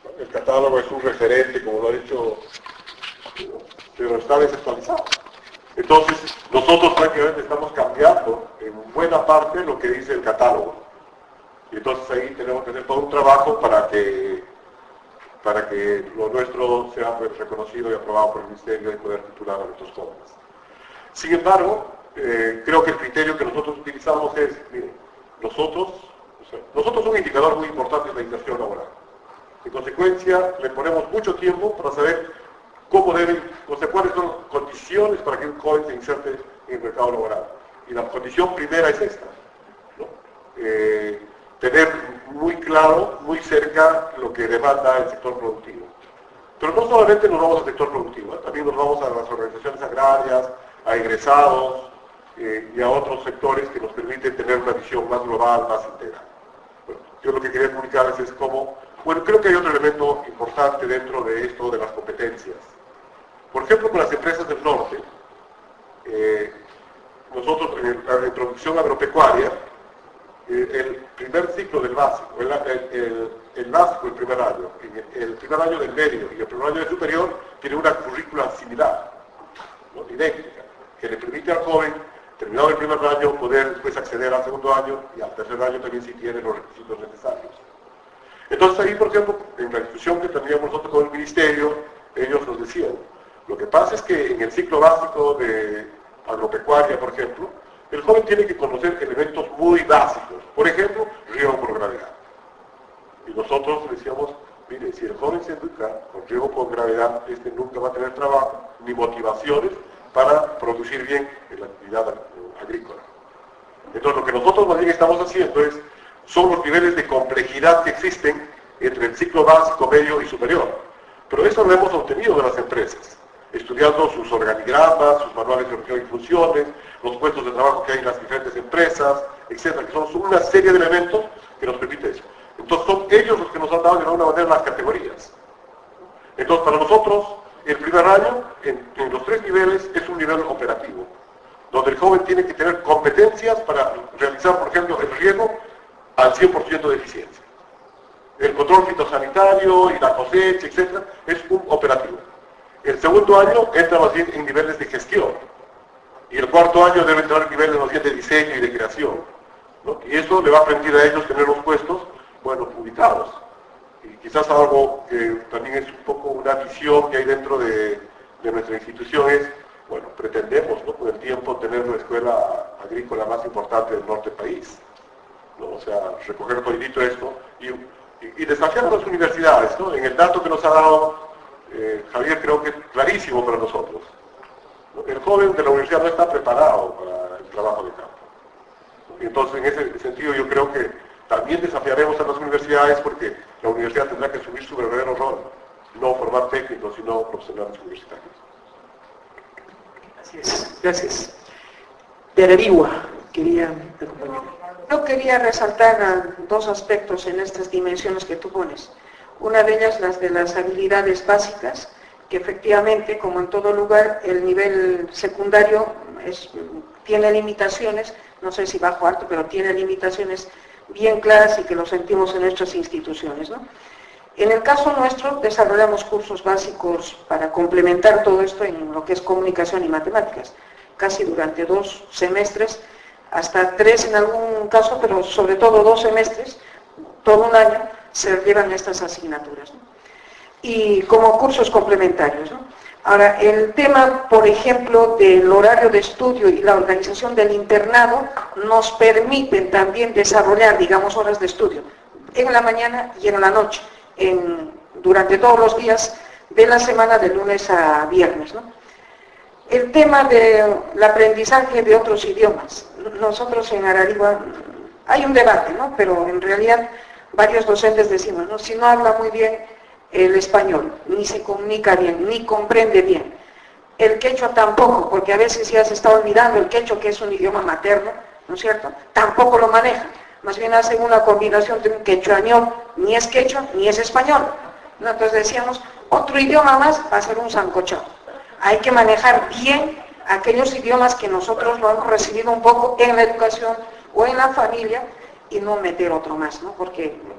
El catálogo es un referente, como lo ha dicho, pero está desactualizado. Entonces, nosotros prácticamente estamos cambiando en buena parte lo que dice el catálogo. Y entonces ahí tenemos que hacer todo un trabajo para que lo nuestro sea reconocido y aprobado por el Ministerio y poder titular a nuestros jóvenes. Sin embargo, creo que el criterio que nosotros utilizamos es, miren, nosotros un indicador muy importante es la inserción laboral. En consecuencia, le ponemos mucho tiempo para saber cuáles son las condiciones para que un joven se inserte en el mercado laboral. Y la condición primera es esta, ¿no? Tener muy claro, muy cerca lo que demanda el sector productivo. Pero no solamente nos vamos al sector productivo, también nos vamos a las organizaciones agrarias, a egresados y a otros sectores que nos permiten tener una visión más global, más entera. Bueno, yo lo que quería comunicarles es cómo, bueno, creo que hay otro elemento importante dentro de esto de las competencias. Por ejemplo, con las empresas del norte, nosotros en la introducción agropecuaria, el primer ciclo del básico, el básico el primer año, el primer año del medio y el primer año del superior tiene una currícula similar, ¿no? Idéntica, que le permite al joven, terminado el primer año, poder después acceder al segundo año y al tercer año también si tiene los requisitos necesarios. Entonces ahí, por ejemplo, en la discusión que teníamos nosotros con el Ministerio, ellos nos decían, lo que pasa es que en el ciclo básico de agropecuaria, por ejemplo, el joven tiene que conocer elementos muy básicos. Por ejemplo, riego por gravedad. Y nosotros decíamos, mire, si el joven se educa con riego por gravedad, nunca va a tener trabajo ni motivaciones para producir bien en la actividad agrícola. Entonces, lo que nosotros más bien estamos haciendo son los niveles de complejidad que existen entre el ciclo básico, medio y superior. Pero eso lo hemos obtenido de las empresas, estudiando sus organigramas, sus manuales de origen y funciones, los puestos de trabajo que hay en las diferentes empresas, etcétera, que son una serie de elementos que nos permite eso. Entonces son ellos los que nos han dado de alguna manera las categorías. Entonces para nosotros, el primer año, en los tres niveles, es un nivel operativo, donde el joven tiene que tener competencias para realizar, por ejemplo, el riego al 100% de eficiencia. El control fitosanitario y la cosecha, etcétera, es un operativo. El segundo año entra más bien en niveles de gestión. Y el cuarto año debe entrar en niveles más bien de diseño y de creación, ¿no? Y eso le va a permitir a ellos tener los puestos, bueno, ubicados. Y quizás algo que también es un poco una visión que hay dentro de nuestra institución es, bueno, pretendemos, ¿no?, con el tiempo tener la escuela agrícola más importante del norte del país, ¿no? O sea, recoger todito esto y desafiar a las universidades, ¿no? En el dato que nos ha dado Javier, creo que es clarísimo para nosotros. El joven de la universidad no está preparado para el trabajo de campo. Y entonces, en ese sentido, yo creo que también desafiaremos a las universidades porque la universidad tendrá que asumir su verdadero rol, no formar técnicos, sino profesionales universitarios. Gracias. Gracias. Pererigua, quería acompañar. Yo quería resaltar dos aspectos en estas dimensiones que tú pones. Una de ellas, las de las habilidades básicas, que efectivamente, como en todo lugar, el nivel secundario tiene limitaciones, no sé si bajo o alto, pero tiene limitaciones bien claras y que lo sentimos en nuestras instituciones, ¿no? En el caso nuestro, desarrollamos cursos básicos para complementar todo esto en lo que es comunicación y matemáticas, casi durante 2 semestres, hasta 3 en algún caso, pero sobre todo 2 semestres, todo un año, se llevan estas asignaturas, ¿no? Y como cursos complementarios, ¿no? Ahora, el tema, por ejemplo, del horario de estudio y la organización del internado nos permiten también desarrollar, digamos, horas de estudio en la mañana y en la noche, durante todos los días de la semana, de lunes a viernes, ¿no? El tema del aprendizaje de otros idiomas. Nosotros en Ararigua hay un debate, ¿no? Pero en realidad varios docentes decimos, ¿no?, si no habla muy bien el español, ni se comunica bien, ni comprende bien. El quechua tampoco, porque a veces ya se está olvidando el quechua, que es un idioma materno, ¿no es cierto? Tampoco lo maneja. Más bien hacen una combinación de un quechuañol, ni es quechua, ni es español, ¿no? Entonces decíamos, otro idioma más va a ser un sancochado. Hay que manejar bien aquellos idiomas que nosotros lo hemos recibido un poco en la educación o en la familia y no meter otro más, ¿no? Porque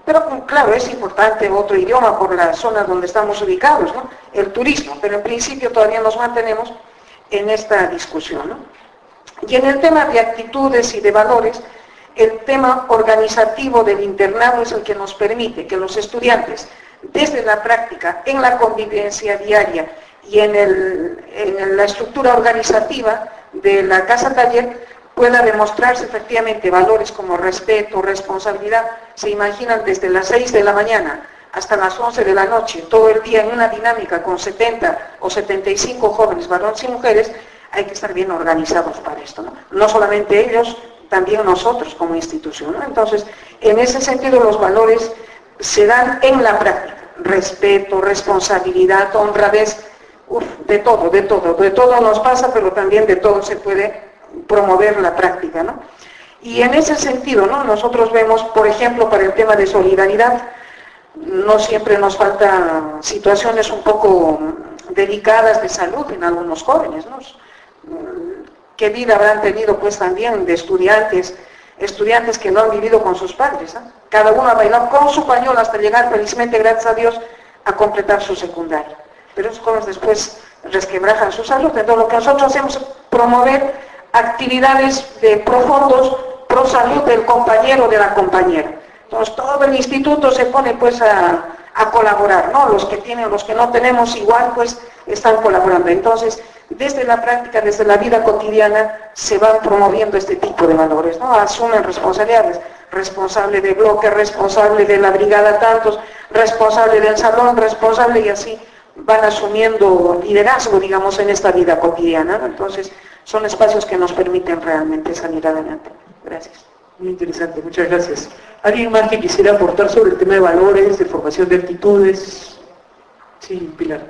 Pero claro, es importante otro idioma por la zona donde estamos ubicados, ¿no? El turismo, pero en principio todavía nos mantenemos en esta discusión, ¿no? Y en el tema de actitudes y de valores, el tema organizativo del internado es el que nos permite que los estudiantes, desde la práctica, en la convivencia diaria y en la estructura organizativa de la casa taller, pueda demostrarse efectivamente valores como respeto, responsabilidad. Se imaginan desde las 6 de la mañana hasta las 11 de la noche, todo el día en una dinámica con 70 o 75 jóvenes, varones y mujeres. Hay que estar bien organizados para esto, ¿no? No solamente ellos, también nosotros como institución, ¿no? Entonces, en ese sentido los valores se dan en la práctica. Respeto, responsabilidad, honradez, de todo nos pasa, pero también de todo se puede promover la práctica, ¿no? Y en ese sentido, ¿no? Nosotros vemos, por ejemplo, para el tema de solidaridad, no siempre nos faltan situaciones un poco delicadas de salud en algunos jóvenes, ¿no? ¿Qué vida habrán tenido pues también de estudiantes que no han vivido con sus padres, ¿no? Cada uno ha bailado con su pañuelo hasta llegar felizmente, gracias a Dios, a completar su secundaria. Pero esos jóvenes después resquebrajan su salud. Entonces lo que nosotros hacemos es promover actividades de profundos pro salud del compañero o de la compañera. Entonces todo el instituto se pone pues a colaborar, ¿no? Los que tienen, los que no tenemos igual pues están colaborando. Entonces desde la práctica, desde la vida cotidiana se van promoviendo este tipo de valores, ¿no? Asumen responsabilidades, responsable de bloque, responsable de la brigada tantos, responsable del salón, responsable, y así van asumiendo liderazgo, digamos, en esta vida cotidiana, ¿no? Entonces son espacios que nos permiten realmente salir adelante. Gracias. Muy interesante, muchas gracias. ¿Alguien más que quisiera aportar sobre el tema de valores, de formación de actitudes? Sí, Pilar.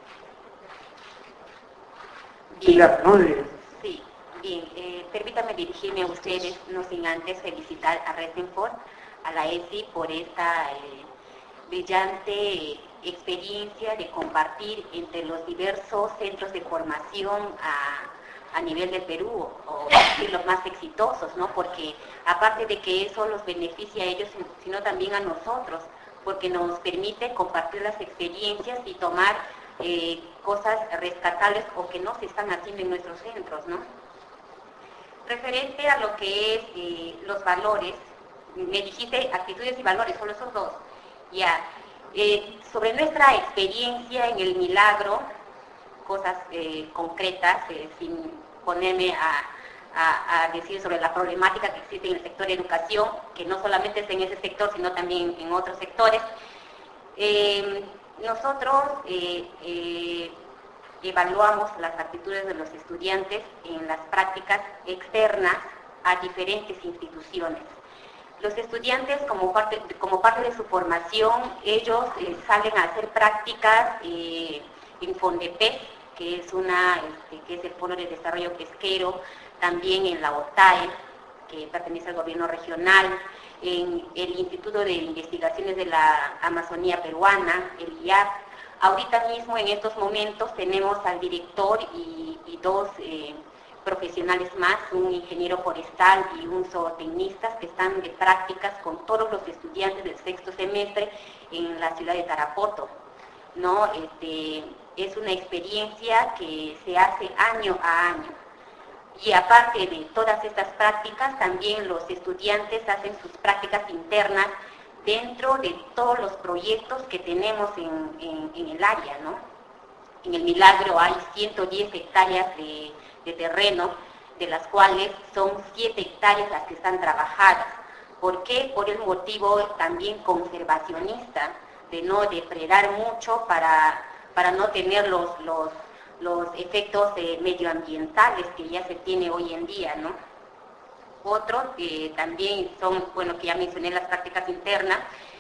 Pilar, ¿no? Sí, bien. Permítame dirigirme a ustedes, no sin antes felicitar a Retenford, a la ESI, por esta brillante experiencia de compartir entre los diversos centros de formación a nivel del Perú, o decir, los más exitosos, ¿no? Porque aparte de que eso los beneficia a ellos, sino también a nosotros, porque nos permite compartir las experiencias y tomar cosas rescatables o que no se están haciendo en nuestros centros, ¿no? Referente a lo que es los valores, me dijiste actitudes y valores, solo esos dos. Ya, sobre nuestra experiencia en el Milagro, cosas concretas, sin ponerme a decir sobre la problemática que existe en el sector de educación, que no solamente es en ese sector, sino también en otros sectores. Nosotros evaluamos las actitudes de los estudiantes en las prácticas externas a diferentes instituciones. Los estudiantes, como parte de su formación, ellos salen a hacer prácticas en FONDEPES, que es que es el Fondo de Desarrollo Pesquero, también en la OTAE, que pertenece al gobierno regional, en el Instituto de Investigaciones de la Amazonía Peruana, el IAP. Ahorita mismo, en estos momentos, tenemos al director y dos profesionales más, un ingeniero forestal y un zootecnista, que están de prácticas con todos los estudiantes del sexto semestre en la ciudad de Tarapoto, ¿no? Es una experiencia que se hace año a año. Y aparte de todas estas prácticas, también los estudiantes hacen sus prácticas internas dentro de todos los proyectos que tenemos en el área, ¿no? En el Milagro hay 110 hectáreas de terreno, de las cuales son 7 hectáreas las que están trabajadas. ¿Por qué? Por el motivo también conservacionista, de no depredar mucho para no tener los efectos medioambientales que ya se tiene hoy en día, ¿no? Otros que también son, bueno, que ya mencioné, las prácticas internas,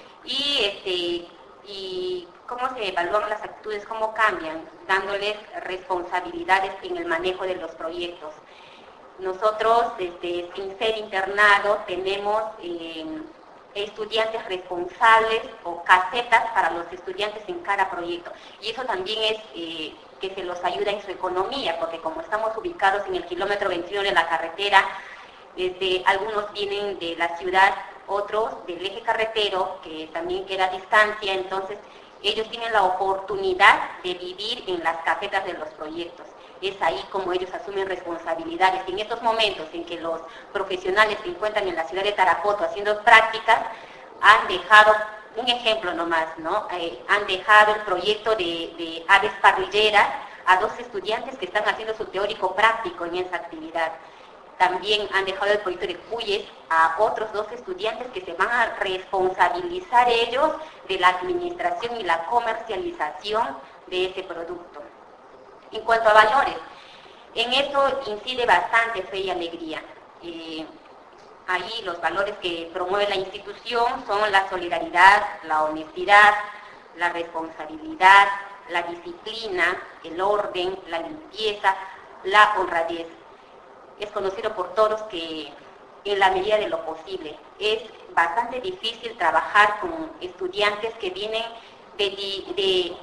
y cómo se evalúan las actitudes, cómo cambian, dándoles responsabilidades en el manejo de los proyectos. Nosotros, sin ser internado, tenemos estudiantes responsables o casetas para los estudiantes en cada proyecto, y eso también es que se los ayuda en su economía, porque como estamos ubicados en el kilómetro 21 de la carretera, algunos vienen de la ciudad, otros del eje carretero, que también queda a distancia, entonces ellos tienen la oportunidad de vivir en las casetas de los proyectos. Es ahí como ellos asumen responsabilidades. En estos momentos en que los profesionales se encuentran en la ciudad de Tarapoto haciendo prácticas, han dejado, un ejemplo nomás, ¿no? Han dejado el proyecto de aves parrilleras a 2 estudiantes que están haciendo su teórico práctico en esa actividad. También han dejado el proyecto de cuyes a otros 2 estudiantes que se van a responsabilizar ellos de la administración y la comercialización de ese producto. En cuanto a valores, en eso incide bastante Fe y Alegría. Ahí los valores que promueve la institución son la solidaridad, la honestidad, la responsabilidad, la disciplina, el orden, la limpieza, la honradez. Es conocido por todos que en la medida de lo posible es bastante difícil trabajar con estudiantes que vienen de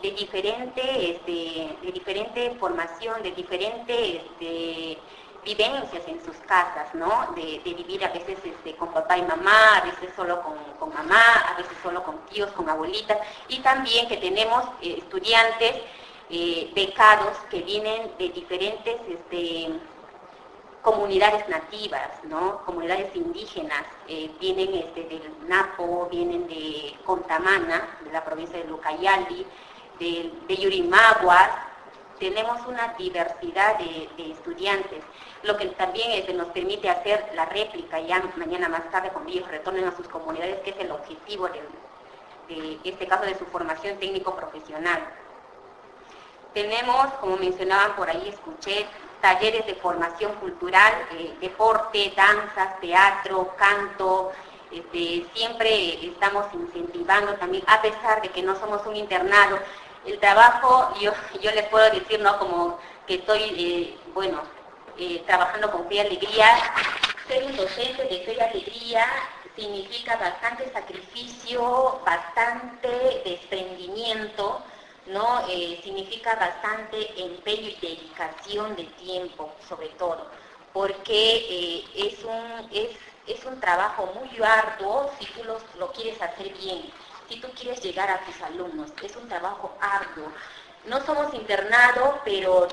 diferente formación, de diferentes vivencias en sus casas, ¿no? De vivir a veces con papá y mamá, a veces solo con mamá, a veces solo con tíos, con abuelitas, y también que tenemos estudiantes becados que vienen de diferentes comunidades nativas, ¿no? Comunidades indígenas, vienen del Napo, vienen de Contamana, de la provincia de Lucayali, de Yurimaguas. Tenemos una diversidad de estudiantes, lo que también nos permite hacer la réplica ya mañana más tarde cuando ellos retornen a sus comunidades, que es el objetivo de este caso de su formación técnico-profesional. Tenemos, como mencionaban por ahí, escuché, talleres de formación cultural, deporte, danzas, teatro, canto. Siempre estamos incentivando también, a pesar de que no somos un internado, el trabajo, yo les puedo decir, ¿no? Como que estoy, trabajando con Fe y Alegría. Ser un docente de Fe y Alegría significa bastante sacrificio, bastante desprendimiento, ¿no? Significa bastante empeño y dedicación de tiempo, sobre todo, porque es un trabajo muy arduo si tú lo quieres hacer bien, si tú quieres llegar a tus alumnos. Es un trabajo arduo. No somos internados, pero